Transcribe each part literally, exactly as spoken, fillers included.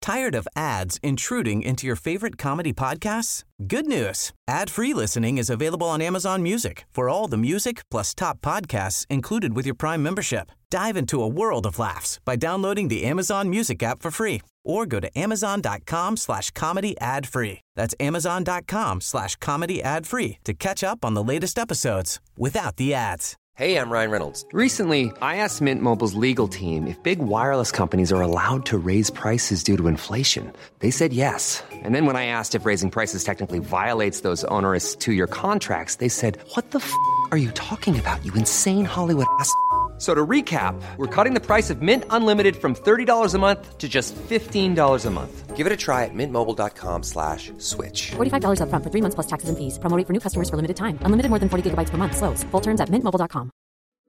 Tired of ads intruding into your favorite comedy podcasts? Good news. Ad-free listening is available on Amazon Music for all the music plus top podcasts included with your Prime membership. Dive into a world of laughs by downloading the Amazon Music app for free or go to amazon.com slash comedy ad free. That's amazon.com slash comedy ad free to catch up on the latest episodes without the ads. Hey, I'm Ryan Reynolds. Recently, I asked Mint Mobile's legal team if big wireless companies are allowed to raise prices due to inflation. They said yes. And then when I asked if raising prices technically violates those onerous two-year contracts, they said, what the f*** are you talking about, you insane Hollywood ass f- So to recap, we're cutting the price of Mint Unlimited from thirty dollars a month to just fifteen dollars a month. Give it a try at mintmobile.com slash switch. forty-five dollars up front for three months plus taxes and fees. Promo rate for new customers for limited time. Unlimited more than forty gigabytes per month. Slows full terms at mint mobile dot com.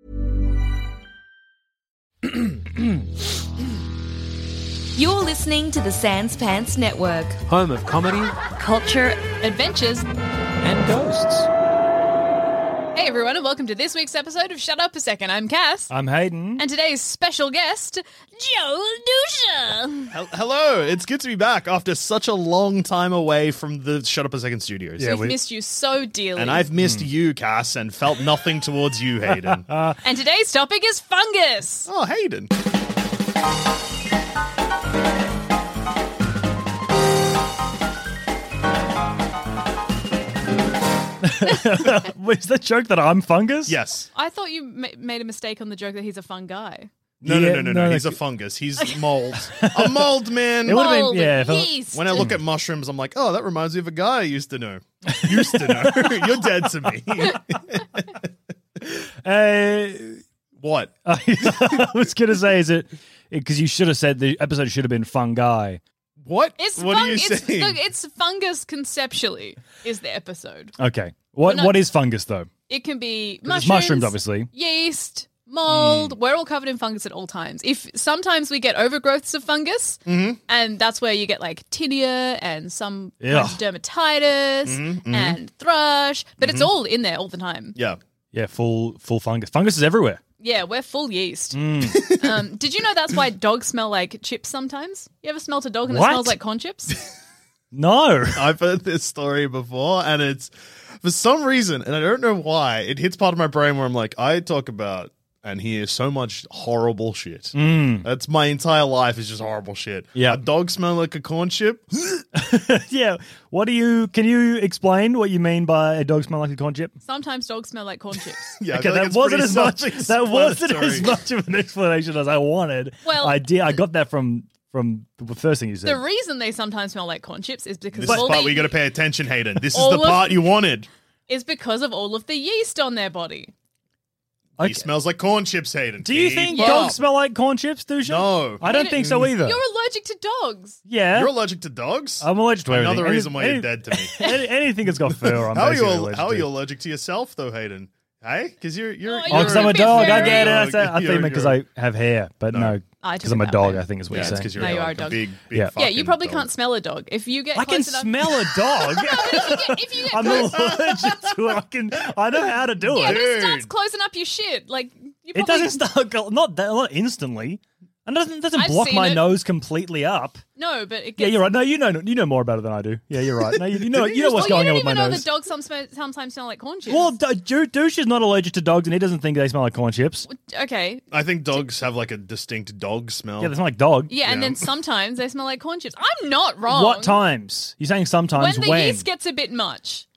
You're listening to the Sans Pants Network. Home of comedy, culture, adventures, and ghosts. Hey everyone, and welcome to this week's episode of Shut Up a Second. I'm Cass. I'm Hayden. And today's special guest, Joel Dusha. Hello, it's good to be back after such a long time away from the Shut Up a Second studios. Yeah, We've we... missed you so dearly. And I've missed mm. you, Cass, and felt nothing towards you, Hayden. And today's topic is fungus. Oh, Hayden. Was that joke that I'm fungus? Yes. I thought you ma- made a mistake on the joke that he's a fun guy. No, yeah, no, no, no, no. no He's like, a fungus. He's mold. A mold man. It would have Mold, been, yeah. yeast. When I look at mushrooms, I'm like, oh, that reminds me of a guy I used to know. Used to know. You're dead to me. uh, what? I was going to say, is it, because you should have said the episode should have been fun guy. What? It's what fun- are you it's, saying? Look, it's fungus conceptually is the episode. Okay. What not- What is fungus, though? It can be It's mushrooms, mushrooms, obviously. yeast, mold. Mm. We're all covered in fungus at all times. If sometimes we get overgrowths of fungus, mm-hmm. and that's where you get like tinea and some Yeah. kinds of dermatitis Mm-hmm, mm-hmm. and thrush, but Mm-hmm. it's all in there all the time. Yeah. Yeah, full full fungus. Fungus is everywhere. Yeah, we're full yeast. Mm. um, did you know that's why dogs smell like chips sometimes? You ever smelt a dog and What? it smells like corn chips? No. I've heard this story before, and it's for some reason, and I don't know why, it hits part of my brain where I'm like, I talk about and hear so much horrible shit. Mm. That's my entire life is just horrible shit. Yeah. A dog smell like a corn chip? Yeah. What do you, can you explain what you mean by a dog smell like a corn chip? Sometimes dogs smell like corn chips. Yeah, I Okay, feel like that it's wasn't pretty as much. That wasn't self-explanatory. as much of an explanation as I wanted. Well- I did. I got that from from the first thing you said. The reason they sometimes smell like corn chips is because This is all the part the- where you got to pay attention, Hayden. This is All the of- part you wanted. is because of all of the yeast on their body. He smells like corn chips, Hayden. Do you Keep think up. dogs smell like corn chips, Dusha? No. I don't think so either. You're allergic to dogs. yeah. You're allergic to dogs? I'm allergic to everything. Another reason why Any- you're dead to me. any- anything that's got fur, I'm How are you? basically al- allergic How are to. you allergic to yourself, though, Hayden? Hey, because you're you're. Oh, Oh, you're because I'm a bit dog. I furry. get it. I, say, I You're- think because you're- I have hair, but No. no, I took because I'm it a that dog. way. I think is what Yeah, you're it's saying. because you're No, you like are a dog. big, big Yeah. Yeah, you fucking probably dog. can't smell a dog. If you get I can close enough, smell a dog. if you get, if you get I'm close, allergic to it. I can. I know how to do yeah, it. but it starts Dude. closing up your shit. Like you It probably, doesn't start go- not that not instantly, and doesn't doesn't I've block seen my it. nose completely up. No, but it gets. Yeah, you're right. No, you know you know more about it than I do. Yeah, you're right. No, you, you know Did you you know what's well, going you on don't with my even know nose. that dogs some sm- sometimes smell like corn chips. Well, D- D- Douche is not allergic to dogs, and he doesn't think they smell like corn chips. okay, I think dogs have like a distinct dog smell. Yeah, they smell like dog. yeah, and Yeah. then sometimes they smell like corn chips. I'm not wrong. What times? You're saying sometimes When the when? yeast gets a bit much.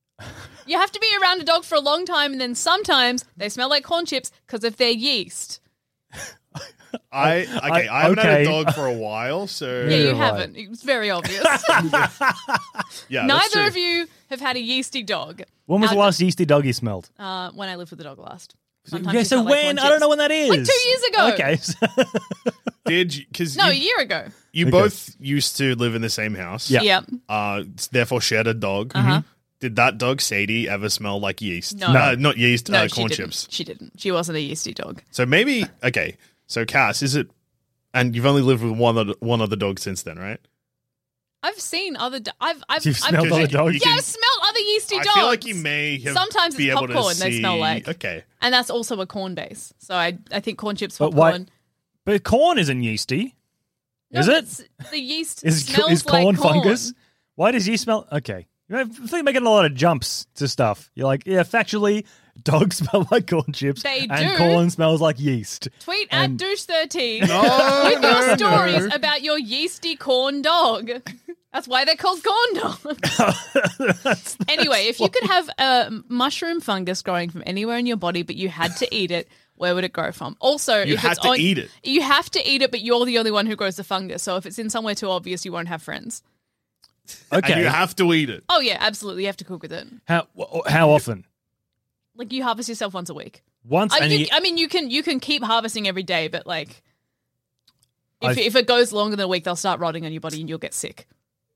You have to be around a dog for a long time, and then sometimes they smell like corn chips because of their yeast. I okay. I, I- haven't okay. had a dog for a while, so Yeah, you You're right. haven't. It's very obvious. yeah. that's Neither true. of you have had a yeasty dog. When was Our the last yeasty dog you smelled? do- Uh, when I lived with the dog last. Sometimes Okay, you so smell like when? corn I don't chips. know when that is. Like two years ago. Okay. Did you? Because No, a you, year ago. you Okay. both used to live in the same house. Yeah. Yeah. Uh, therefore shared a dog. Uh-huh. Did that dog Sadie ever smell like yeast? No. Uh, not yeast. No, uh, she corn didn't. chips. She didn't. She wasn't a yeasty dog. So maybe okay. So Cass, is it? And you've only lived with one other, one other dog since then, right? I've seen other. Do- I've. I've. You've I've smelled Because other you- dogs? you Yeah, can- I've smelled other yeasty I dogs. feel like you may have. Sometimes be it's able to popcorn they see- smell like. Okay. And that's also a corn base. So I. I think corn chips, But popcorn. why- But corn isn't yeasty. Is but it? s- The yeast Is, smells is corn like corn. fungus? Why does yeast smell? Okay. You know, I think you're making a lot of jumps to stuff. You're like, yeah, factually, dogs smell like corn chips. They and do. corn smells like yeast. Tweet And- at douche thirteen No, with no, your stories no. about your yeasty corn dog. That's why they're called corn dogs. Anyway, if you could have a mushroom fungus growing from anywhere in your body, but you had to eat it, where would it grow from? Also, You if had it's to on, eat it. You have to eat it, but you're the only one who grows the fungus. So if it's in somewhere too obvious, you won't have friends. Okay. And you have to eat it. Oh yeah, absolutely. You have to cook with it. how wh- how often? Like you harvest yourself once a week. Once I, and you, you, I mean, you can you can keep harvesting every day, but like, if I've- if it goes longer than a week, they'll start rotting on your body and you'll get sick.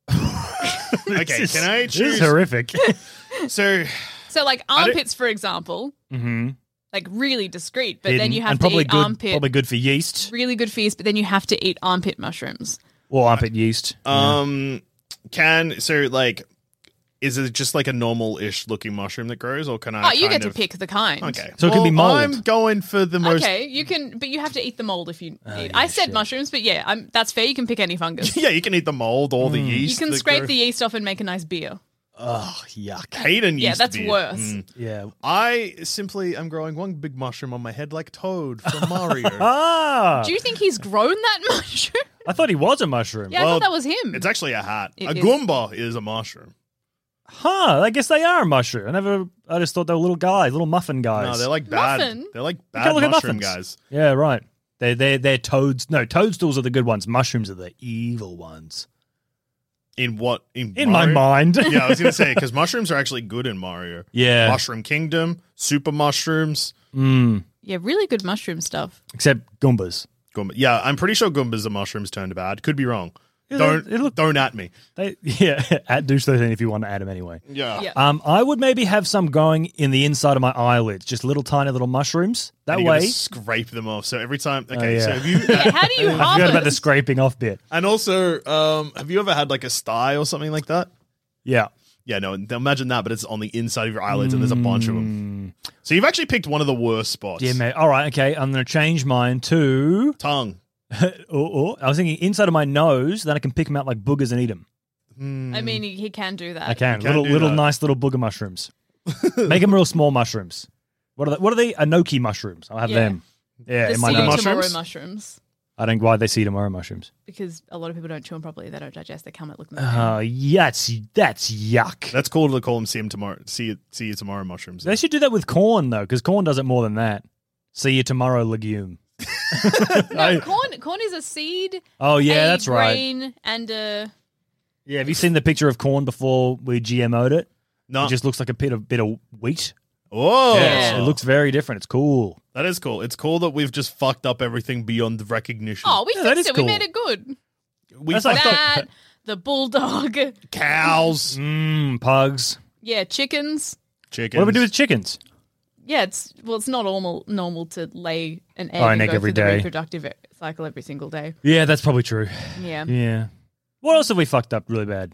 Okay, This can I is- This choose? is horrific. So, So like I don't- armpits, for example, mm-hmm. like really discreet, but then Hidden. you have and to probably eat good, armpit. Probably good for yeast Really good for yeast, but then you have to eat armpit mushrooms. or armpit yeast. um, can so like, is it just like a normal-ish looking mushroom that grows, or can I? Oh, you kind get to of- pick the kind. Okay, So it could be Well, mold. I'm going for the most. Okay, you can, but you have to eat the mold if you. Oh, eat. I said mushrooms, but yeah, I'm, that's fair. You can pick any fungus. Yeah, you can eat the mold or the Mm. yeast. You can that scrape grow- the yeast off and make a nice beer. Oh, yuck. hate and Yeah, yeast that's beer. worse. Mm. Yeah. I simply am growing one big mushroom on my head like Toad from Mario. Ah, Do you think he's grown that mushroom? I thought he was a mushroom. Yeah, I Well, thought that was him. It's actually a hat. It a is. Goomba is a mushroom. Huh, I guess they are a mushroom. I never, I just thought they were little guys, little muffin guys. No, they're like bad. Muffin? They're like can't bad look at mushroom muffins. guys. Yeah, right. They're, they're, they're toads. No, toadstools are the good ones. Mushrooms are the evil ones. In what? In, In Mario? my mind. Yeah, I was gonna say because mushrooms are actually good in Mario. Yeah. Mushroom Kingdom, super mushrooms. Mm, yeah, really good mushroom stuff. except Goombas. Goomba. Yeah, I'm pretty sure Goombas are mushrooms turned bad. Could be wrong. Yeah, don't they- they look- don't at me. They, yeah, at douche thirteen if you want to add them anyway. Yeah. Yeah. Um, I would maybe have some going in the inside of my eyelids, just little tiny little mushrooms. That And you gotta way. scrape them off. So every time. Okay. Oh, yeah. So have you? Yeah, how do you I forgot about the harvest? scraping off bit. and also, um, have you ever had like a sty or something like that? Yeah. Yeah, no. Imagine that, but it's on the inside of your eyelids, and there's a bunch of them. Mm. So you've actually picked one of the worst spots. Yeah, mate. All right, okay. I'm going to change mine to. Tongue. or, or, I was thinking inside of my nose, then I can pick them out like boogers and eat them. I mean, he, he can do that. I can. You can little, do little that. nice little booger mushrooms. Make them real small mushrooms. What are they? What are they? Enoki mushrooms. I'll have Yeah. them. Yeah, The in my sea nose. tomorrow Mushrooms? mushrooms. I don't know why they see tomorrow mushrooms. Because a lot of people don't chew them properly. They don't digest. They come out looking. Oh, yeah, that's, that's yuck. That's cool to call them see them tomorrow. See you, see you tomorrow mushrooms. They should do that with corn, though, because corn does it more than that. See you tomorrow legume. no, corn. Corn is a seed. Oh, yeah, a that's right. grain, and a. Yeah, have you seen the picture of corn before we G M O'd it? No. It just looks like a bit of, bit of wheat. Whoa. Yeah, it looks very different. It's cool. That is cool. It's cool that we've just fucked up everything beyond recognition. Oh, we Yeah, that fixed is it. cool. We made it good. we that's like fucked up That, the bulldog. cows, Mmm, pugs. Yeah, chickens. chickens. What do we do with chickens? Yeah, it's well, it's not normal normal to lay an egg Oh, an and egg go every through day. the reproductive e- cycle every single day. Yeah, that's probably true. Yeah. Yeah. What else have we fucked up really bad?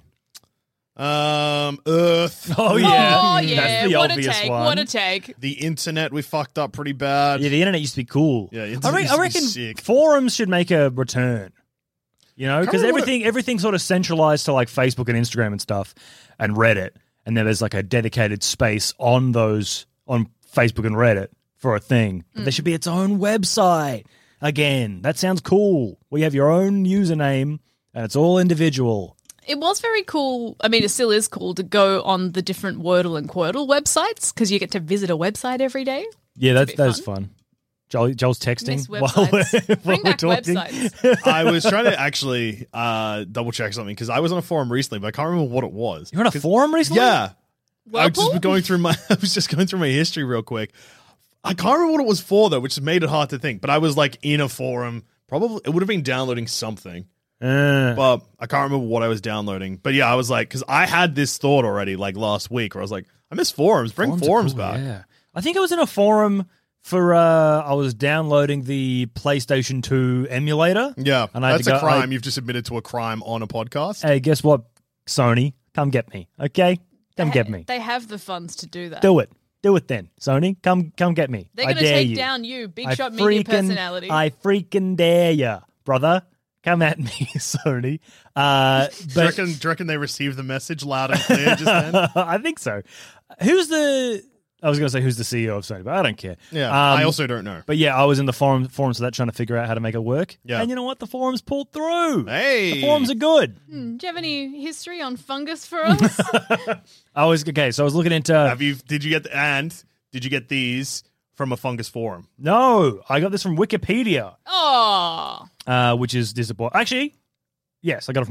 Um, Earth. Oh, Oh yeah. yeah, That's the what a obvious take! one. What a take! The internet we fucked up pretty bad. Yeah, the internet used to be cool. Yeah, the I, internet re- used I to be reckon sick. forums should make a return. You know, because Can't remember everything everything's sort of centralized to like Facebook and Instagram and stuff, and Reddit, and then there's like a dedicated space on those on Facebook and Reddit for a thing. But there should be its own website again. That sounds cool. Where you have your own username and it's all individual. It was very cool. I mean, it still is cool to go on the different Wordle and Quirtle websites because you get to visit a website every day. Yeah, that's bit that's fun. fun. Joel, Joel's texting Miss while we're, websites. while Bring we're back talking. websites. I was trying to actually uh, double check something because I was on a forum recently, but I can't remember what it was. You're on a forum recently? Yeah, I was Whirlpool? just going through my. I was just going through my history real quick. I can't remember what it was for though, which made it hard to think. But I was like in a forum. Probably it would have been downloading something. Uh, But I can't remember what I was downloading. But yeah, I was like, because I had this thought already, like last week, where I was like, I miss forums. Bring forums, Forums are cool, back. Yeah, I think I was in a forum for. Uh, I was downloading the PlayStation two emulator. Yeah, And I had that's to a go- crime. I- You've just admitted to a crime on a podcast. Hey, guess what? Sony, come get me. Okay, come They- get me. They have the funds to do that. Do it. Do it then, Sony. Come, come get me. They're I going to dare take you. down you, big I shot media freaking- personality. I freaking dare ya, brother. come at me, Sony. Uh, Do you, but reckon, do you reckon they received the message loud and clear just then? I think so. Who's the? I was going to say who's the C E O of Sony, but I don't care. Yeah, Um, I also don't know. But yeah, I was in the forum forums for that, trying to figure out how to make it work. Yeah. And you know what? The forums pulled through. Hey. The forums are good. Hmm, do you have any history on fungus for us? I was okay. So I was looking into. Have you? Did you get the, and did you get these from a fungus forum? No, I got this from Wikipedia, Oh, uh, which is disappointing. Actually, yes, I got it from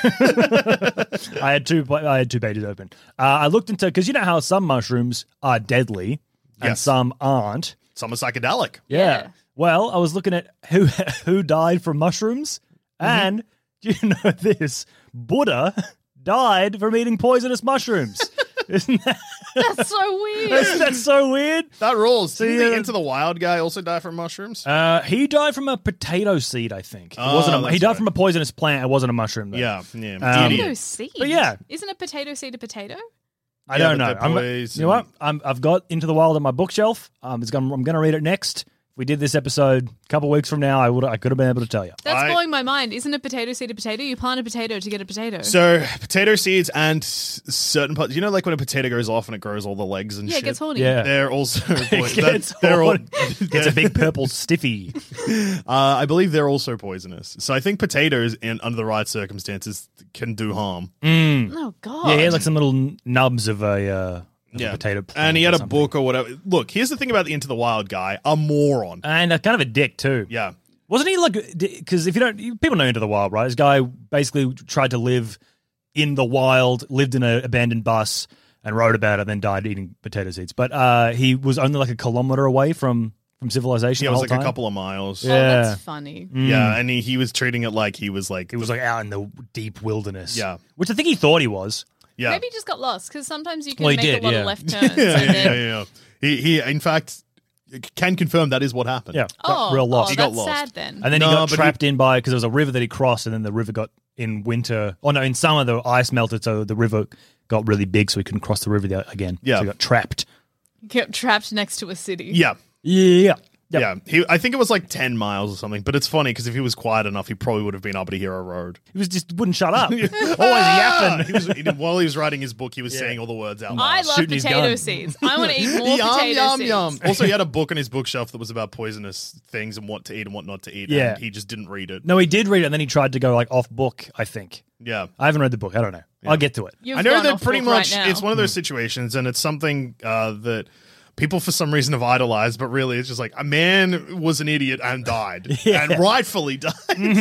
Wikipedia. I had two. I had two pages open. Uh, I looked into because you know how some mushrooms are deadly and Yes. some aren't. Some are psychedelic. Yeah. Yeah. Well, I was looking at who who died from mushrooms, and do you know this? Buddha died from eating poisonous mushrooms. Isn't that, that's so weird. isn't that so weird? That rules. Didn't See, the uh, Into the Wild guy also die from mushrooms? Uh, he died from a potato seed, I think. It Oh, wasn't. A, that's he died right. from a poisonous plant. It wasn't a mushroom. Though. yeah, yeah. Um, Potato Idiot. seed. But yeah. Isn't a potato seed a potato? I Yeah, don't but know. they're I'm, poison. you know what? I'm, I've got Into the Wild on my bookshelf. Um, it's gonna, I'm going to read it next. If we did this episode a couple of weeks from now, I would. I could have been able to tell you. That's I- blowing my mind. Isn't a potato seed a potato? You plant a potato to get a potato. So potato seeds and s- certain parts. You know, like when a potato goes off and it grows all the legs and yeah, shit. it gets horny. Yeah. They're also It they're, gets they're all, hard. Gets a big purple stiffy. uh, I believe they're also poisonous. So I think potatoes, in under the right circumstances, can do harm. Oh God. Yeah, he had like some little n- nubs of a, uh, of a Yeah, potato. and he plant had or a something. book or whatever. Look, here's the thing about the Into the Wild guy: a moron. and a, kind of a dick too. Yeah, Wasn't he like? Because if you don't, you- people know Into the Wild, right? This guy basically tried to live in the wild, lived in an abandoned bus, and wrote about it, and then died eating potato seeds. But uh, he was only like a kilometer away from from civilization. yeah, it the was whole like time. a couple of miles. Oh, Yeah. that's funny. Yeah, and he, he was treating it like he was like It was like out in the deep wilderness. Yeah. which I think he thought he was. yeah. Maybe he just got lost because sometimes you can Well, he make did, a lot yeah. of left turns. yeah, and yeah, then, yeah, yeah. He he in fact can confirm that is what happened. Yeah, got Oh, real lost. oh, He got that's lost. sad then. And then No, he got but trapped in by because there was a river that he crossed, and then the river got in winter. Oh no, in summer the ice melted, so the river got really big, so he couldn't cross the river the- again. Yeah. so he got trapped. Kept trapped next to a city. Yeah. Yeah, Yep. Yeah, he, I think it was like ten miles or something, but it's funny because if he was quiet enough, he probably would have been up to Hero Road. He was just wouldn't shut up. Always Ah! yapping. He was, he, while he was writing his book, he was saying all the words out loud. I love Shooting his potato gun. seeds. I want to eat more yum, potato yum, seeds. yum. Also, he had a book on his bookshelf that was about poisonous things and what to eat and what not to eat. Yeah. And he just didn't read it. No, he did read it, and then he tried to go like off book. I think Yeah. I haven't read the book. I don't know. I'll get to it. You've I know gone that off pretty book much right now. it's one of those situations, and it's something uh, that people for some reason have idolized, but really it's just like a man was an idiot and died, Yeah. and rightfully died.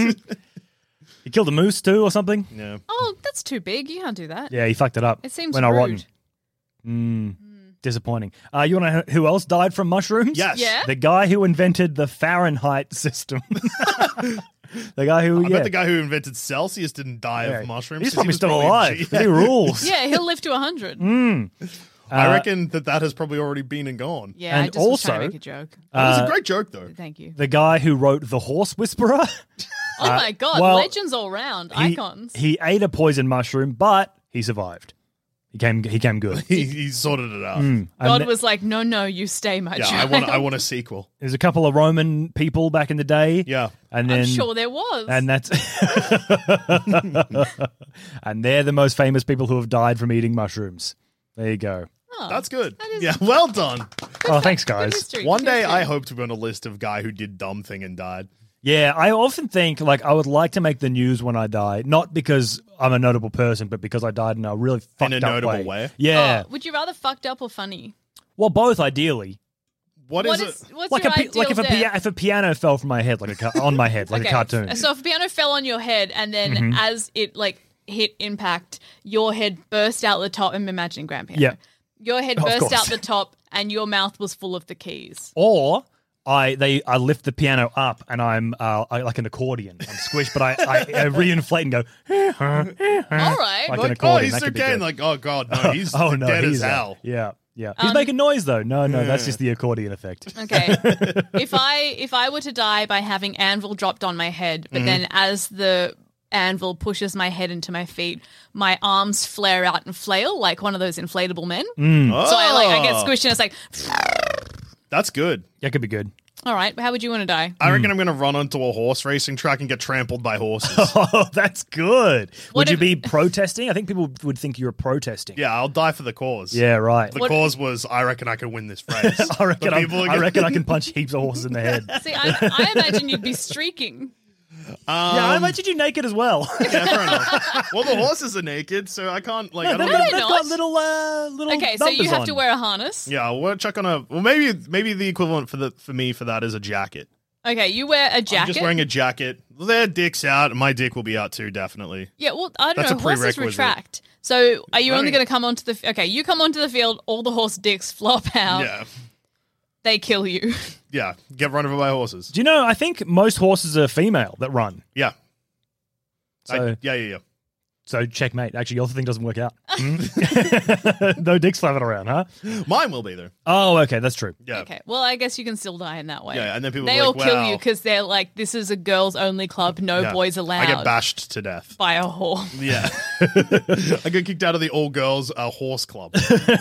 He killed a moose too, or something. Yeah. Oh, that's too big. You can't do that. Yeah, he fucked it up. It seems Went all rude. rotten. Mm, disappointing. Uh, you want to know who else died from mushrooms? Yes. Yeah? The guy who invented the Fahrenheit system. The guy who, I yeah. bet the guy who invented Celsius didn't die Yeah. of mushrooms. He's 'cause probably he was still probably a alive. G- He rules. Yeah, he'll live to one hundred. Mm. I Uh, reckon that that has probably already been and gone. Yeah, I And just was trying to also- make a joke. That was Uh, a great joke, though. Thank you. The guy who wrote The Horse Whisperer. Oh my god, well, legends all round, he, icons. he ate a poison mushroom, but he survived. He came. He came good. He, he sorted it out. Mm. And God th- was like, no, no, you stay, my Yeah, I child. want. I want a sequel. There's a couple of Roman people back in the day. Yeah. and then I'm sure there was. and that's and they're the most famous people who have died from eating mushrooms. There you go. Oh, That's good. that is- Yeah, well done. Oh, thanks, good guys. history, One good day, history. I hope to be on a list of guy who did dumb thing and died. Yeah, I often think like I would like to make the news when I die, not because I'm a notable person, but because I died in a really fucked a up notable way. way? Yeah, Oh, would you rather fucked up or funny? well, both ideally. What What is is it? what's Like your a pi- ideal like if a death? pia- if a piano fell from my head, like a ca- on my head, like Okay, a cartoon. So if a piano fell on your head and then as it like hit impact, your head burst out the top. I'm imagining grand piano. Yeah. Your head Of burst course. out the top and your mouth was full of the keys. Or I they I lift the piano up and I'm uh, I, like an accordion. I'm squished, but I, I, I reinflate and go. All right. Like an Like, oh, accordion. he's That so could be gay. good. Like, oh god, no, he's oh no, dead he's as out. hell. Yeah, yeah. He's Um, making noise though. No, no, that's just the accordion effect. Okay. if I if I were to die by having anvil dropped on my head, but then as the anvil pushes my head into my feet, my arms flare out and flail like one of those inflatable men. Oh, So I like I get squished and it's like That's good. That could be good. All right. How would you want to die? I reckon I'm going to run onto a horse racing track and get trampled by horses. Oh, that's good. What would you if- be protesting? I think people would think you were protesting. Yeah, I'll die for the cause. Yeah, right. The What- cause was, I reckon I could win this race. I reckon, The I'm- people are I gonna- reckon I can punch heaps of horses in the head. See, I, I imagine you'd be streaking. Um, yeah, I imagine you naked as well. yeah, fair enough. Well, the horses are naked, so I can't, like, I No, don't they've, know. they're they've not. got little, uh, little Okay, so you numbers have on. to wear a harness. Yeah, we'll chuck on a, well, maybe maybe the equivalent for the for me for that is a jacket. Okay, you wear a jacket. I'm just wearing a jacket. Their dick's out, and my dick will be out too, definitely. Yeah, well, I don't That's know. a Horses prerequisite. retract. So are you I only mean- going to come onto the... f- Okay, you come onto the field, all the horse dicks flop out. Yeah, They kill you. yeah, get run over by horses. Do you know, I think most horses are female that run. Yeah. So, I- yeah, yeah, yeah. so checkmate. Actually, your thing doesn't work out. Hmm? No dicks flapping around, huh? Mine will be there. Oh, okay, that's true. Yeah. Okay, well, I guess you can still die in that way. Yeah, and then people They are all like, kill wow. you because they're like, this is a girls-only club, no Yeah. boys allowed. I get bashed to death. by a horse. Yeah. I get kicked out of the all girls uh, horse club.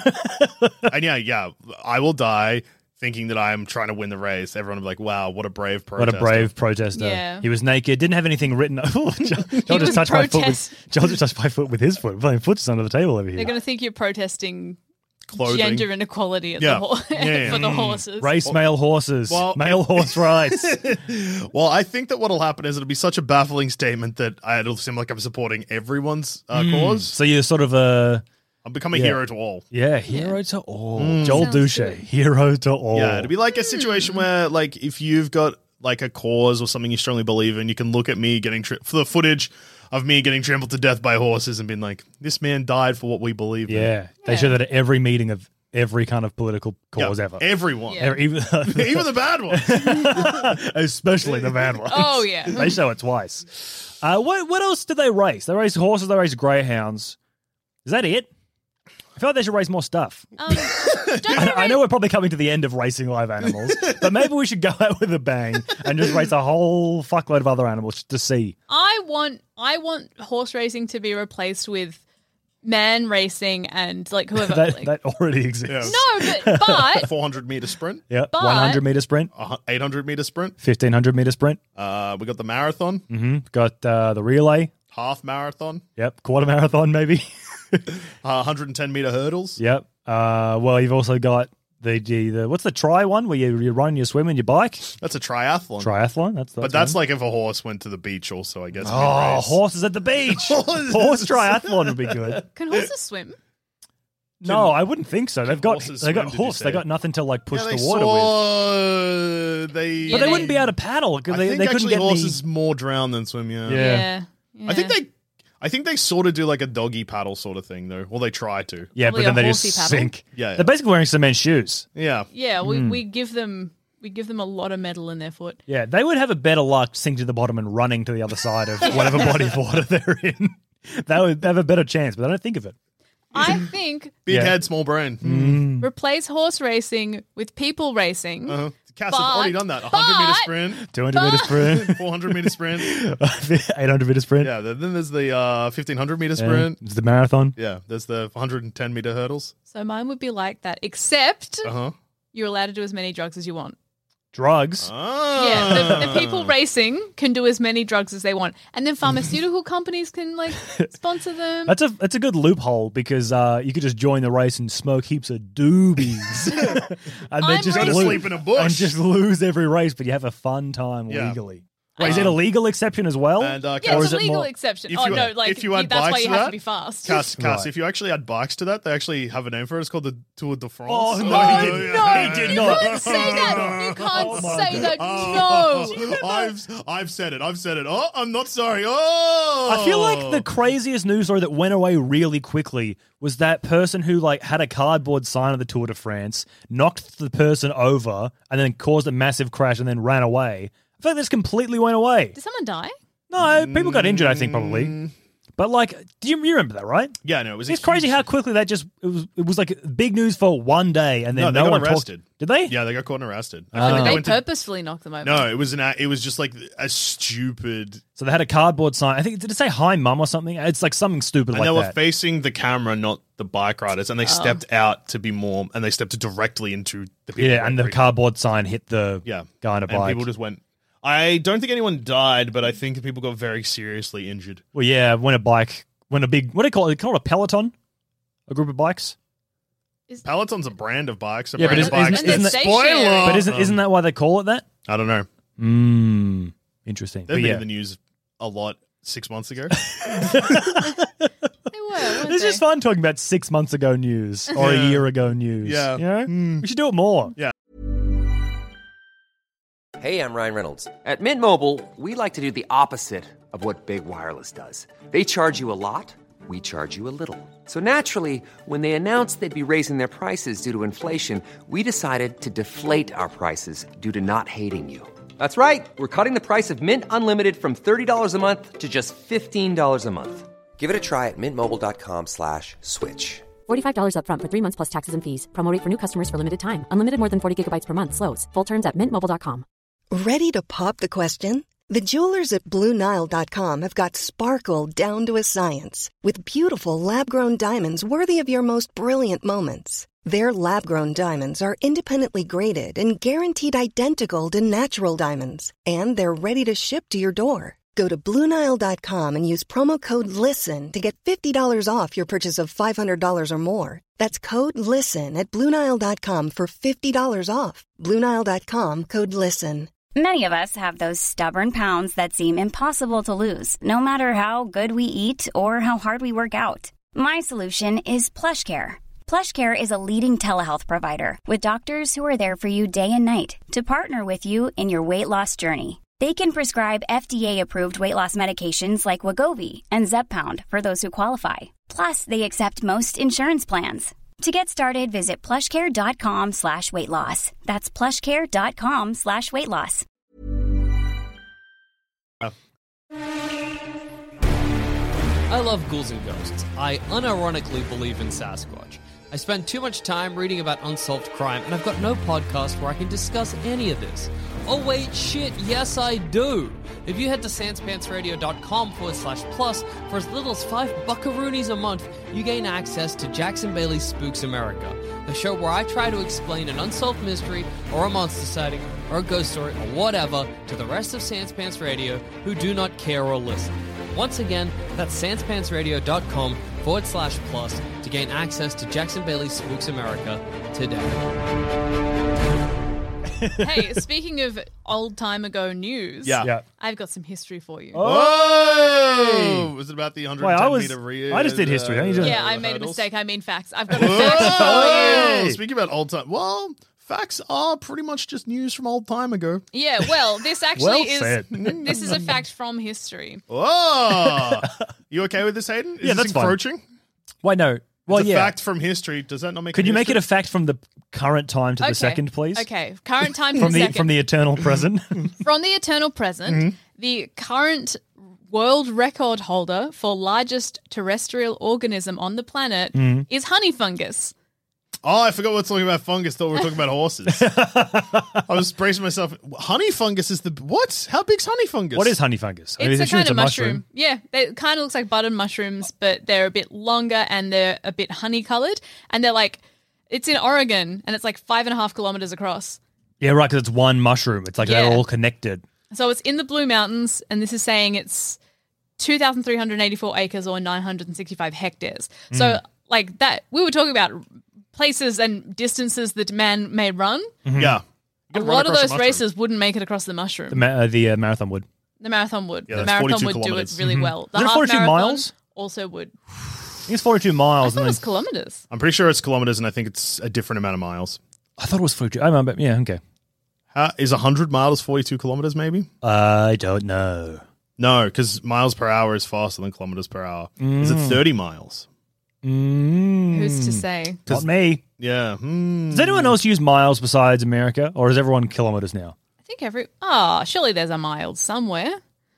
And yeah, yeah, I will die thinking that I'm trying to win the race. Everyone will be like, wow, what a brave What protester. a brave protester. Yeah. He was naked, didn't have anything written. Oh, Joel, Joel was just touched my foot protest- with, Joel just touched my foot with his foot. Playing foot's under the table over here. They're going to think you're protesting Clothing. gender inequality at Yeah. the ho- Yeah, yeah. for the horses. Race male horses. Well- male horse rights. Well, I think that what'll happen is it'll be such a baffling statement that I- it'll seem like I'm supporting everyone's uh, cause. So you're sort of a, I'll become a Yeah. hero to all. yeah, hero to all. Mm. Joel Sounds Douche, good. hero to all. Yeah, it'd be like a situation where, like, if you've got like a cause or something you strongly believe in, you can look at me getting tri- for the footage of me getting trampled to death by horses and being like, "This man died for what we believe." in." Yeah. They Yeah. show that at every meeting of every kind of political Yeah, cause ever. Everyone, Yeah. Every- even, even the bad ones. especially the bad ones. Oh, yeah. They show it twice. Uh, what what else do they race? They race horses, they race greyhounds. Is that it? I feel like they should race more stuff. Um, don't they I, I race- know we're probably coming to the end of racing live animals, but maybe we should go out with a bang and just race a whole fuckload of other animals to see. I want I want horse racing to be replaced with man racing and like whoever. that, like, that already exists. no, but but four hundred meter sprint, Yep. But- one hundred meter sprint, a eight hundred meter sprint. fifteen hundred meter sprint. Uh, we got the marathon, Mm-hmm. Got uh, the relay. half marathon, Yep. Quarter marathon, maybe. uh, one hundred ten meter hurdles. Yep. Uh, well, you've also got the, the, the what's the tri one where you, you run, you swim, and you bike? That's a triathlon. Triathlon. That's, that's but that's one. like if a horse went to the beach, also, I guess. Oh, mid-race. horses at the beach. Horse triathlon would be good. can horses swim? No, I wouldn't think so. They've got horses they got swim, did you hoofs. say? They got nothing to like push Yeah, they the water with. saw, They, Yeah, But they they- wouldn't be able to paddle because I they, think they couldn't actually get horses the. more drown than swim. Yeah. Yeah. Yeah. yeah. I think they, I think they sort of do like a doggy paddle sort of thing though. Well, they try to. Yeah, Probably but then a they just horsey paddle. sink. Yeah, yeah. They're basically wearing cement shoes. Yeah. Yeah, we, Hmm. we give them we give them a lot of metal in their foot. Yeah, they would have a better luck sinking to the bottom and running to the other side of whatever body of water they're in. They would have a better chance, but I don't think of it. I think Big Yeah. head, small brain. Mm. replace horse racing with people racing. Uh-huh. Cass But- have already done that. one hundred meter but- sprint, two hundred meter sprint, four hundred meter sprint. eight hundred meter sprint. Yeah. Then then there's the uh, fifteen hundred meter Yeah. sprint. It's the marathon. Yeah. There's the one hundred ten meter hurdles. So mine would be like that, except Uh huh. you're allowed to do as many drugs as you want. Drugs. Ah. Yeah, the, the people racing can do as many drugs as they want, and then pharmaceutical companies can like sponsor them. That's a that's a good loophole because uh, you could just join the race and smoke heaps of doobies, and then I'm just racing- lose, Sleep in a bush. and just lose every race, but you have a fun time Yeah. legally. Wait, is it a legal exception as well? And, uh, yeah, or it's is a it legal more- exception. If Oh you- no, like if you add that's why bikes you to have that- to be fast. Cass, Cass, Right. if you actually add bikes to that, they actually have a name for it. It's called the Tour de France. Oh, no, Oh, he did, no, he did you not. can't say that. You can't Oh, my say God. that. Oh, No. I've I've said it. I've said it. Oh, I'm not sorry. Oh, I feel like the craziest news story that went away really quickly was that person who like had a cardboard sign of the Tour de France, knocked the person over, and then caused a massive crash and then ran away. I feel like this completely went away. Did someone die? No, people got injured, I think, probably. But like, do you, you remember that, right? Yeah, no, it was. a It's crazy huge- how quickly that just it was. It was like big news for one day, and then No, no, they got one arrested. talked. Did they? Yeah, they got caught and arrested. I Oh. feel like They went to- purposefully knocked them over. No, it was an. It was just like a stupid. So they had a cardboard sign. I think did it say "Hi, Mum" or something? It's like something stupid And like they were that. facing the camera, not the bike riders, and they stepped out to be more, and they stepped directly into the people. yeah, and the car. cardboard sign hit the Yeah, guy on a and bike. people just went. I don't think anyone died, but I think people got very seriously injured. Well, yeah, when a bike, when a big, what do you call it? They call it a peloton, a group of bikes. Peloton's a brand of bikes. A Yeah, but brand isn't- of bikes. isn't- isn't that- that- Spoiler! But isn't isn't that why they call it that? I don't know. Hmm. Interesting. They've But been yeah. in the news a lot six months ago. They were, weren't It's they? just fun talking about six months ago news or Yeah. a year ago news. Yeah. You know? Mm. We should do it more. Yeah. Hey, I'm Ryan Reynolds. At Mint Mobile, we like to do the opposite of what Big Wireless does. They charge you a lot, we charge you a little. So naturally, when they announced they'd be raising their prices due to inflation, we decided to deflate our prices due to not hating you. That's right. We're cutting the price of Mint Unlimited from thirty dollars a month to just fifteen dollars a month. Give it a try at mintmobile.com slash switch. forty-five dollars up front for three months plus taxes and fees. Promo rate for new customers for limited time. Unlimited more than forty gigabytes per month. Slows full terms at mint mobile dot com. Ready to pop the question? The jewelers at Blue Nile dot com have got sparkle down to a science with beautiful lab-grown diamonds worthy of your most brilliant moments. Their lab-grown diamonds are independently graded and guaranteed identical to natural diamonds, and they're ready to ship to your door. Go to Blue Nile dot com and use promo code LISTEN to get fifty dollars off your purchase of five hundred dollars or more. That's code LISTEN at Blue Nile dot com for fifty dollars off. Blue Nile dot com, code LISTEN. Many of us have those stubborn pounds that seem impossible to lose, no matter how good we eat or how hard we work out. My solution is PlushCare. PlushCare is a leading telehealth provider with doctors who are there for you day and night to partner with you in your weight loss journey. They can prescribe F D A-approved weight loss medications like Wegovy and Zepbound for those who qualify. Plus, they accept most insurance plans. To get started, visit plushcare.com slash weight loss. That's plushcare.com slash weight loss. I love ghouls and ghosts. I unironically believe in Sasquatch. I spend too much time reading about unsolved crime, and I've got no podcast where I can discuss any of this. Oh wait, shit, yes I do! If you head to sanspantsradio.com forward slash plus, for as little as five buckaroonies a month, you gain access to Jackson Bailey's Spooks America, a show where I try to explain an unsolved mystery, or a monster sighting, or a ghost story, or whatever, to the rest of Sanspants Radio who do not care or listen. Once again, that's sanspantsradio.com forward slash plus to gain access to Jackson Bailey's Spooks America today. Hey, speaking of old time ago news, Yeah. Yeah. I've got some history for you. Whoa! Was it about the one hundred ten Wait, I was- meter re- I just did history. Don't you just- Yeah, I made a hurdles? mistake. I mean facts. I've got a Whoa! fact for you. Speaking about old time, well, facts are pretty much just news from old time ago. Yeah, well, this actually Well is said. this is a fact from history. Oh, you okay with this, Hayden? Is Yeah, this that's fine. encroaching? Wait, no. Well, it's a yeah. fact from history. Does that not make? Could you make it a history? fact from the current time to Okay. the second, please? Okay, current time to From the the second. from the eternal present. From the eternal present, Mm-hmm. the current world record holder for largest terrestrial organism on the planet Mm-hmm. is honey fungus. Oh, I forgot we were talking about fungus. Thought we were talking about horses. I was bracing myself. Honey fungus is the what? How big's honey fungus? What is honey fungus? I mean, It's a I'm sure kind of mushroom. Yeah, it kind of looks like button mushrooms, but they're a bit longer and they're a bit honey colored. And they're like, it's in Oregon and it's like five and a half kilometers across. Yeah, right, because it's one mushroom. It's like Yeah. they're all connected. So it's in the Blue Mountains, and this is saying it's two thousand three hundred eighty-four acres or nine hundred sixty-five hectares. Mm. So, like that, we were talking about places and distances that man may run. Mm-hmm. Yeah, A You can run lot of across a those mushroom. races wouldn't make it across the mushroom. The, ma- uh, the uh, marathon would. The marathon would. Yeah, the that's marathon forty-two would do it kilometers. really well. The Isn't it half forty-two marathon miles? also would. I think it's forty-two miles. I thought And it was then, kilometers. I'm pretty sure it's kilometers, and I think it's a different amount of miles. I thought it was forty-two. I remember. Yeah, okay. How, is one hundred miles forty-two kilometers, maybe? I don't know. No, because miles per hour is faster than kilometers per hour. Is Mm. it thirty miles? Mm. Who's to say? Not me. Yeah. Hmm. Does anyone else use miles besides America, or is everyone kilometers now? I think every. Ah, surely there's a miles somewhere.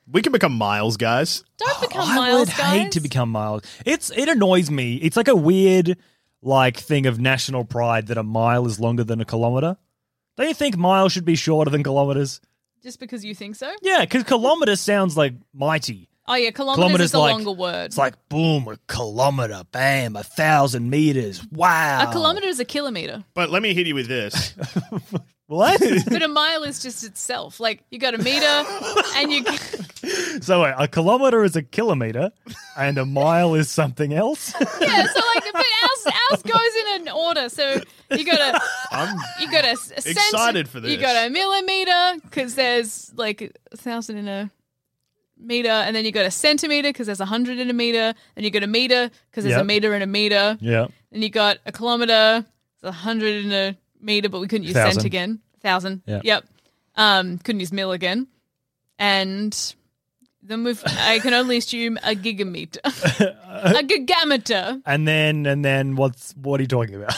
We can become miles, guys. Don't become I miles, would guys. hate to become miles. It's it annoys me. It's like a weird like thing of national pride that a mile is longer than a kilometer. Don't you think miles should be shorter than kilometers? Just because you think so? Yeah, because kilometer sounds like mighty. Oh, yeah, kilometers, Kilometers is a like- longer word. It's like boom, a kilometer, bam, a thousand meters. Wow. A kilometer is a kilometer. But let me hit you with this. What? But a mile is just itself. Like, you got a meter and you... So wait, a kilometer is a kilometer, and a mile is something else. Yeah, so like, but ours, ours goes in an order. So you got a, I'm you got a, a cent- excited for this. You got a millimeter because there's like a thousand in a meter, and then you got a centimeter because there's a hundred in a meter, and you got a meter because there's Yep. a meter in a meter, Yeah. and you got a kilometer, there's a hundred in a meter, but we couldn't use Thousand. cent again. Thousand. Yeah. Yep. Um, couldn't use mil again, and. Then we've, I can only assume a gigameter. A gigameter. And then and then what's what are you talking about?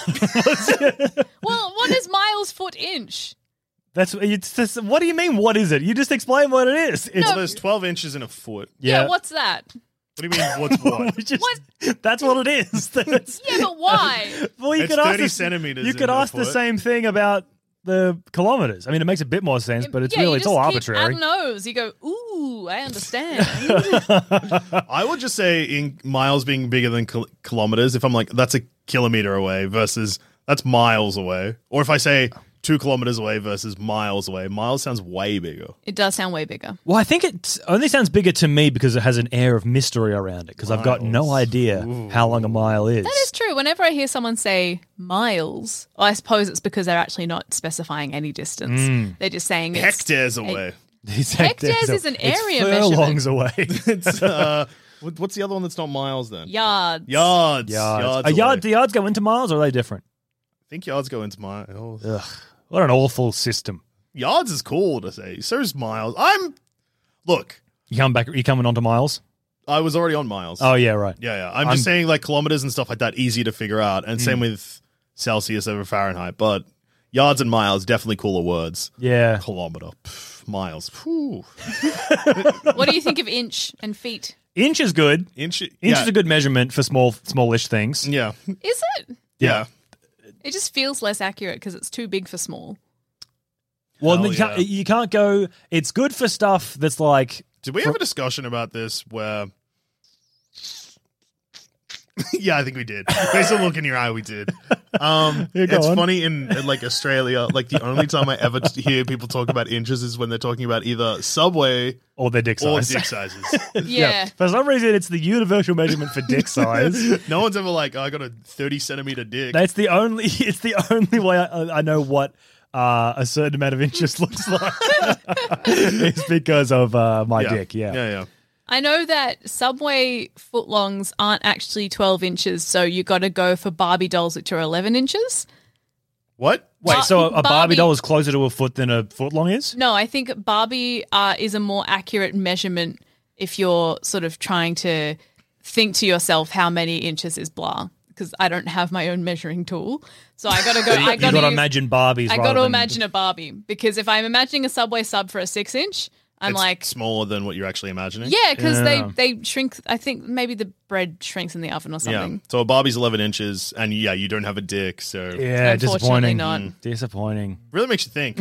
Well, what is miles, foot, inch? That's it's just, what do you mean? What is it? You just explain what it is. It's So there's twelve inches in a foot. Yeah, yeah. what's that? What do you mean, what's what? We just- What? That's what it is. That's- Yeah, but why? well, you It's could ask thirty the- centimeters You in could a ask the foot. same thing about the kilometers. I mean, it makes a bit more sense, but it's yeah, really you it's just all keep arbitrary. adding those. You go, ooh, I understand. I would just say in miles being bigger than kil- kilometers, if I'm like, that's a kilometer away versus that's miles away. Or if I say two kilometers away versus miles away, miles sounds way bigger. It does sound way bigger. Well, I think it only sounds bigger to me because it has an air of mystery around it. Because I've got no Miles. idea how long a mile is. That is true. Whenever I hear someone say miles, I suppose it's because they're actually not specifying any distance. Mm. They're just saying it's Hectares a- away. These Hectares is an it's area furlongs away. It's, uh, what- what's the other one that's not miles then? yards. Yards. yards. Yards. Are yard, away. do yards go into miles, or are they different? I think yards go into miles. Ugh, what an awful system. Yards is cool to say. So is miles. I'm. Look, You come back. You coming onto miles? I was already on miles. Oh yeah, right. Yeah, yeah. I'm, I'm- just saying, like, kilometers and stuff like that, easy to figure out. And Mm. same with Celsius over Fahrenheit. But yards and miles, definitely cooler words. Yeah. Kilometer, pff, miles. Phew. What do you think of inch and feet? Inch is good. Inch, Inch yeah. is a good measurement for small, smallish things. Yeah. Is it? Yeah. It just feels less accurate because it's too big for small. Well, Hell you can't, yeah. you can't go. It's good for stuff that's like. Did we have a discussion about this where. Yeah, I think we did. Based on the look in your eye, we did. Um, Yeah, go it's on. funny in, in like Australia. Like the only time I ever t- hear people talk about inches is when they're talking about either Subway Or their dick or size. dick sizes. Yeah. For some reason, it's the universal measurement for dick size. No one's ever like, oh, I got a thirty centimeter dick. That's the only. It's the only way I, I know what uh, a certain amount of inches looks like. It's because of uh, my yeah. dick. Yeah. yeah, yeah. I know that Subway footlongs aren't actually twelve inches, so you got to go for Barbie dolls, which are eleven inches. What? Wait, Bar- so a, a Barbie, Barbie- doll is closer to a foot than a foot long is? No, I think Barbie uh, is a more accurate measurement if you're sort of trying to think to yourself how many inches is blah. Because I don't have my own measuring tool, so I gotta go. I You got to gotta use- imagine Barbies. I rather got to than- imagine a Barbie because if I'm imagining a Subway sub for a six inch, I'm It's like, smaller than what you're actually imagining. yeah, because Yeah. they they shrink. I think maybe the bread shrinks in the oven or Yeah. something. So a Barbie's eleven inches, and yeah, you don't have a dick, so Yeah, Unfortunately disappointing. not. Mm. Disappointing. really makes you think.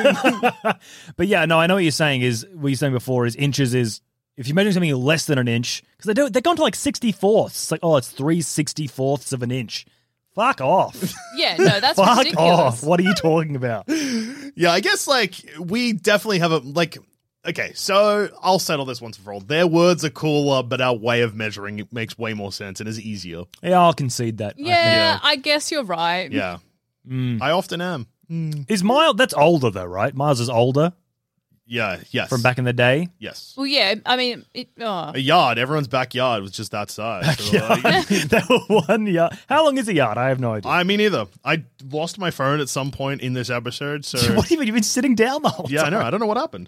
But yeah, no, I know what you're saying. Is what you're saying before is inches is if you're measuring something less than an inch because they do they're gone to like sixty fourths. It's like oh, it's three sixty fourths of an inch. Fuck off. Yeah, no, that's Fuck ridiculous. off. What are you talking about? Yeah, I guess like we definitely have a like. Okay, so I'll settle this once and for all. Their words are cooler, but our way of measuring it makes way more sense and is easier. Yeah, I'll concede that. I think. Yeah, I guess you're right. Yeah, Mm. I often am. Is Miles, that's older though, right? Miles is older Yeah, yes. from back in the day. Yes. Well, yeah. I mean, it, oh. A yard. Everyone's backyard was just that size. So, Yeah. like, There were one yard. How long is a yard? I have no idea. I mean, either. I lost my phone at some point in this episode, so what do you mean? You've been sitting down the whole yeah, I time. know. I don't know what happened.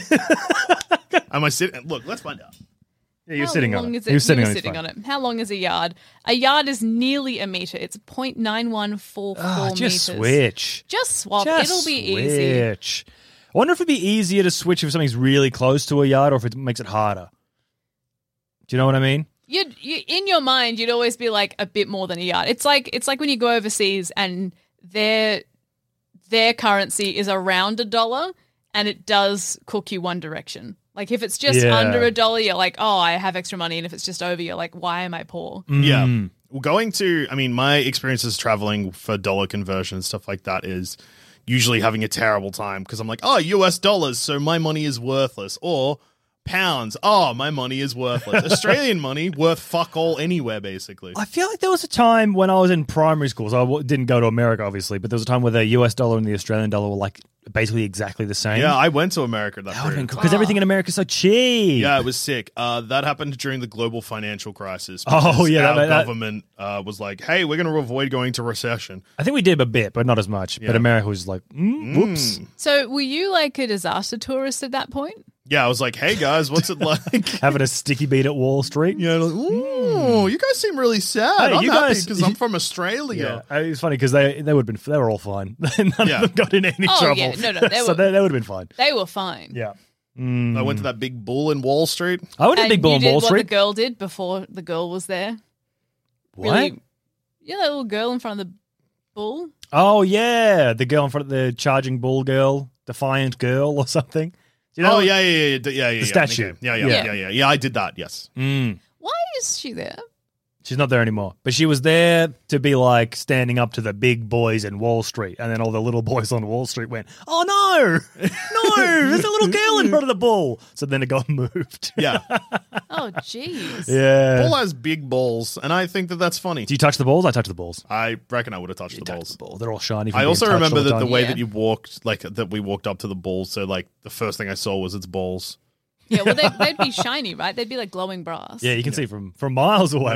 Am I sitting? Look, let's find out. Yeah, you're How sitting long on it. is it? You're sitting, you on, were his sitting phone. on it. How long is a yard? A yard is nearly a meter. It's zero point nine one four four Ah, just meters. switch. Just swap. Just It'll be easy. switch. I wonder if it'd be easier to switch if something's really close to a yard or if it makes it harder. Do you know what I mean? You'd, you, in your mind, you'd always be like a bit more than a yard. It's like it's like when you go overseas and their their currency is around a dollar and it does cook you one direction. Like if it's just Yeah. under a dollar, you're like, oh, I have extra money. And if it's just over, you're like, why am I poor? Yeah. Mm. Well, going to, I mean, my experiences traveling for dollar conversion and stuff like that is usually having a terrible time because I'm like, oh, U S dollars, so my money is worthless. Or pounds, oh, my money is worthless. Australian money, worth fuck all anywhere, basically. I feel like there was a time when I was in primary school, so I w- didn't go to America, obviously, but there was a time where the U S dollar and the Australian dollar were like basically exactly the same. Yeah, I went to America that, That would have been period. cool because everything in America is so cheap. Yeah, it was sick. Uh, that happened during the global financial crisis. Oh, because yeah, our that- that- government uh, was like, "Hey, we're going to avoid going to recession." I think we did a bit, but not as much. Yeah. But America was like, mm, whoops. So were you like a disaster tourist at that point? Yeah, I was like, "Hey guys, what's it like?" Having a sticky beat at Wall Street. Yeah, like, ooh, you guys seem really sad. Hey, I'm you happy guys- because I'm from Australia. Yeah, it's funny because they they would have been they were all fine. None Yeah. of them got in any Oh, trouble. yeah. No, no, they so were- they, they would have been fine. They were fine. Yeah, I went to that big bull in Wall Street. I went to And Big Bull you on did Wall what Street. the girl did before the girl was there. What? Really, yeah, that little girl in front of the bull. Oh yeah, the girl in front of the charging bull girl, defiant girl or something. Do you know? Oh yeah, yeah, yeah, yeah, yeah, yeah. The yeah. statue. Okay. Yeah, yeah, Yeah. yeah, yeah, yeah, yeah. I did that. Yes. Mm. Why is she there? She's not there anymore. But she was there to be like standing up to the big boys in Wall Street. And then all the little boys on Wall Street went, oh no, no, there's a little girl in front of the bull. So then it got moved. Yeah. Oh, jeez. Yeah. Bull has big balls, and I think that that's funny. Do you touch the balls? I touch the balls. I reckon I would have touched the Touch balls. the ball. They're all shiny. from I being also touched remember all the that the time. way Yeah. that you walked, like that we walked up to the bull. So like the first thing I saw was its balls. Yeah, well, they'd, they'd be shiny, right? They'd be like glowing brass. Yeah, you can see from, from miles away.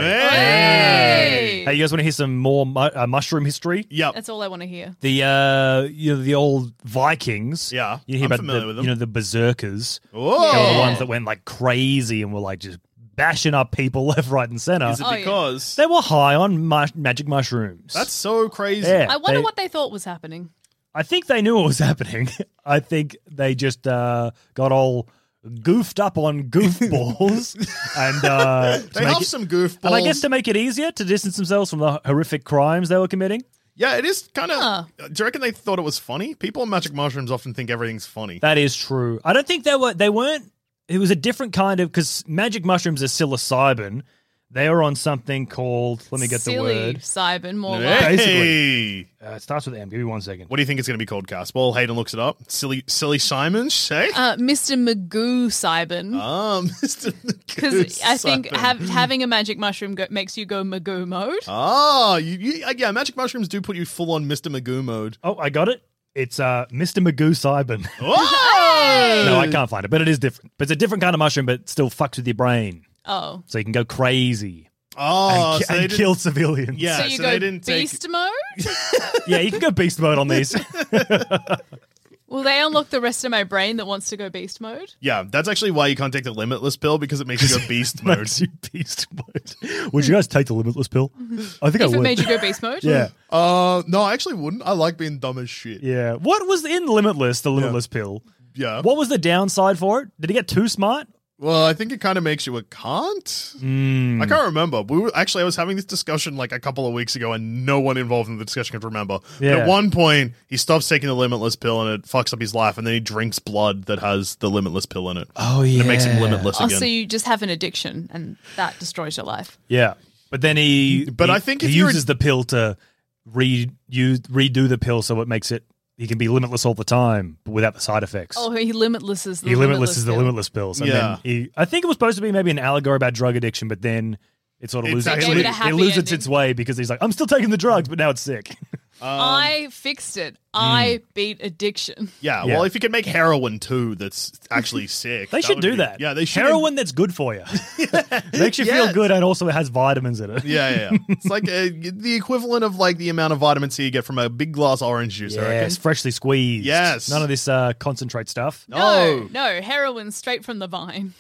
Hey! Hey, you guys want to hear some more mu- uh, mushroom history? Yep. That's all I want to hear. The uh, you know, the old Vikings. Yeah, you hear I'm about familiar the, with them. you know the berserkers. Whoa. They were the Yeah. ones that went like crazy and were like just bashing up people left, right, and center. Is it Oh, yeah. because They were high on mu- magic mushrooms. that's so crazy? Yeah. I wonder they- what they thought was happening. I think they knew what was happening. I think they just uh, got all goofed up on goofballs and uh, to They make have it- some goofballs. And I guess to make it easier to distance themselves from the horrific crimes they were committing. Yeah, it is kind of. Huh. Do you reckon they thought it was funny? People on magic mushrooms often think everything's funny. That is true. I don't think they were. They weren't. It was a different kind of because magic mushrooms are psilocybin. They were on something called. Let me get Silly the word. Cybin, more Hey! like. Basically. Uh, it starts with M. Give me one second. What do you think it's going to be called, Cass? Well, Hayden looks it up. Silly, silly Simons, say? Uh, Mister Magoo Cybin. Ah, Mister Because I think have, having a magic mushroom go- makes you go Magoo mode. Ah, you, you, yeah, magic mushrooms do put you full on Mister Magoo mode. Oh, I got it. It's uh, Mister Magoo Cybin. Oh! No, I can't find it, but it is different. But it's a different kind of mushroom, but still fucks with your brain, Oh. so you can go crazy Oh, and, ki- so they and didn't- kill civilians. Yeah, so you so go they didn't take. beast mode? yeah, you can go beast mode on these. Will they unlock the rest of my brain that wants to go beast mode? Yeah, that's actually why you can't take the limitless pill because it makes you go beast mode. Makes you beast mode. Would you guys take the limitless pill? I think I If would. it made you go beast mode? yeah. Uh, no, I actually wouldn't. I like being dumb as shit. Yeah. What was in Limitless, the Limitless pill? Yeah. What was the downside for it? Did he get too smart? Well, I think it kind of makes you a cunt. I can't remember. We were actually I was having this discussion like a couple of weeks ago, and no one involved in the discussion could remember. But Yeah. at one point, he stops taking the limitless pill, and it fucks up his life. And then he drinks blood that has the limitless pill in it. Oh, And it makes him limitless Oh, again. so you just have an addiction and that destroys your life. Yeah. But then he But he- I think he if you're uses a- the pill to re use, redo the pill so it makes it he can be limitless all the time but without the side effects. Oh, he limitless is the he limitless is the pill. limitless pills. And Yeah. then he I think it was supposed to be maybe an allegory about drug addiction, but then it sort of It's loses actually- it, Gave it a it happy loses ending. its way because he's like, I'm still taking the drugs, but now it's sick. I fixed it. I beat addiction. yeah, Yeah. well, if you can make heroin too, that's actually sick. They that should would do be- that. Yeah, they should. Heroin that's good for you. Makes you Yes. feel good and also it has vitamins in it. Yeah, yeah, yeah. It's like uh, the equivalent of like the amount of vitamin C you get from a big glass orange juice. I reckon. Yes, freshly squeezed. Yes. None of this uh, concentrate stuff. No, Oh. no, heroin straight from the vine.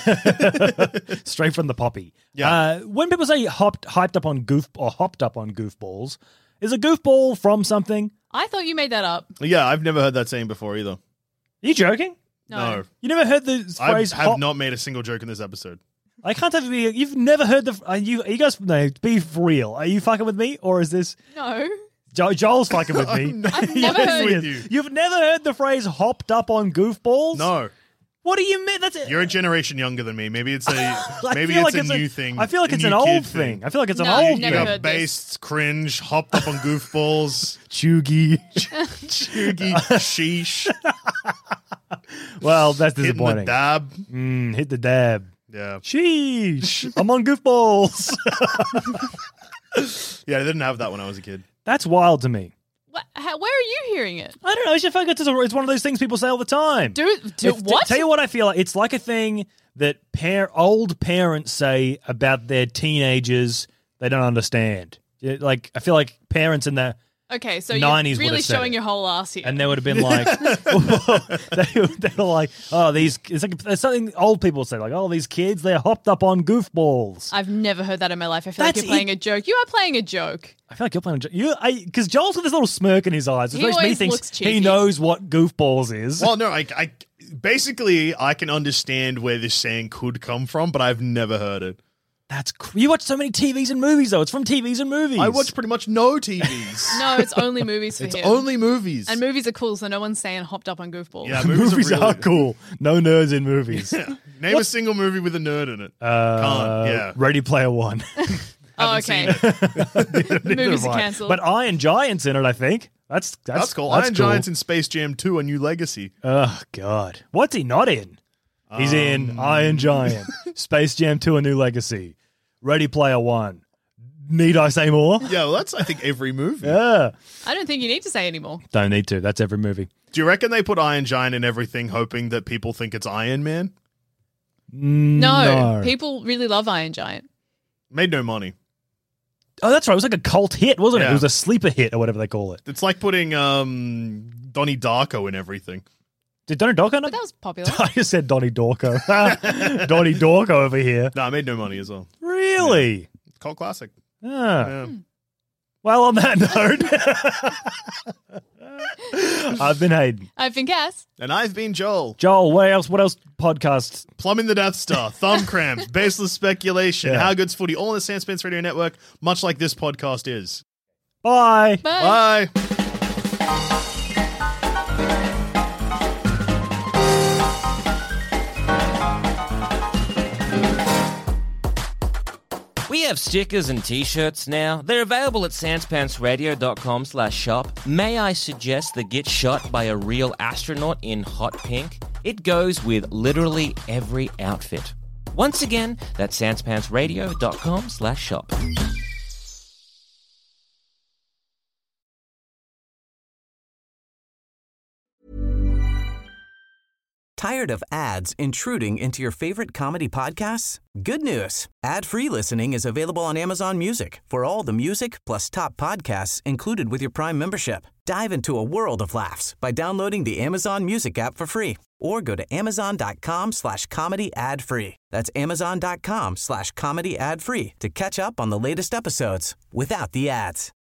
Straight from the poppy. Yeah. Uh, when people say hopped, hyped up on goof or hopped up on goofballs, is a goofball from something? I thought you made that up. Yeah, I've never heard that saying before either. you joking? No. You never heard the I phrase have hop- not made a single joke in this episode. I can't tell you. You've never heard the. Are you, are you guys. No, be real. Are you fucking with me? Or is this. No. Jo- Joel's fucking with me. I've never heard with you. You've never heard the phrase hopped up on goofballs? No. What do you mean? That's it. You're a generation younger than me. Maybe it's a I maybe feel it's like a new thing. I feel like a it's new an old kid thing. I feel like it's No, an old You never thing. heard got this. based, cringe, hopped up on goofballs, Chuggy. chuggy, sheesh, Well, that's hitting the disappointing. dab. Mm, hit the dab. Yeah, Sheesh. I'm on goofballs. yeah. I didn't have that when I was a kid. That's wild to me. What, how, where are you hearing it? I don't know. It's just like it's, a, it's one of those things people say all the time. Do, do It's- what? Tell you what I feel like. It's like a thing that par- old parents say about their teenagers they don't understand. Yeah, Like, I feel like parents in the Okay, so nineties you're would really have said showing it. your whole ass here. and they would have been like, they, they were like, oh, these, it's like it's something old people say, like, oh, these kids, they're hopped up on goofballs. I've never heard that in my life. I feel That's like you're playing it. a joke. You are playing a joke. I feel like you're playing a joke. You, because Joel's got this little smirk in his eyes, which He makes me always think looks he cheeky. knows what goofballs is. Well, no, I, I basically I can understand where this saying could come from, but I've never heard it. That's cr- you watch so many T Vs and movies, though. It's from T Vs and movies. I watch pretty much no T Vs. No, it's only movies for It's him. only movies. And movies are cool, so no one's saying hopped up on goofballs. Yeah, movies, movies, are, are, really, cool. No nerds in movies. Name a single movie with a nerd in it. Uh, Can't. Yeah. Ready Player One. Oh, okay. Movies are cancelled. But Iron Giant's in it, I think. That's that's, That's cool. That's Iron cool. Giant's in Space Jam two, A New Legacy. Oh God, what's he not in? He's in Um. Iron Giant, Space Jam two: A New Legacy, Ready Player One. Need I say more? Yeah, well, that's I think every movie. Yeah, I don't think you need to say anymore. don't need to. That's every movie. Do you reckon they put Iron Giant in everything, hoping that people think it's Iron Man? No, people really love Iron Giant. Made no money. Oh, that's right. It was like a cult hit, wasn't it? Yeah. It was a sleeper hit or whatever they call it. It's like putting um, Donnie Darko in everything. Did Donnie Darko? But Not- that was popular. I just said Donnie Darko. Donnie Darko over here. No, it made no money as well. Really? Cult classic. Ah. Yeah. Well, on that note, I've been Hayden. I've been Cass. And I've been Joel. Joel, what else? What else? Podcasts? Plumbing the Death Star, Thumb Cramps, Baseless Speculation, Yeah. How Good's Footy, all on the Sandspence Radio Network, much like this podcast is. Bye. Bye. Bye. We have stickers and t-shirts now. They're available at sanspantsradio.com slash shop. May I suggest the get shot by a real astronaut in hot pink? It goes with literally every outfit. Once again, that's sanspantsradio.com slash shop. Tired of ads intruding into your favorite comedy podcasts? Good news. Ad-free listening is available on Amazon Music for all the music plus top podcasts included with your Prime membership. Dive into a world of laughs by downloading the Amazon Music app for free or go to amazon.com slash comedy ad free. That's amazon.com slash comedy ad free to catch up on the latest episodes without the ads.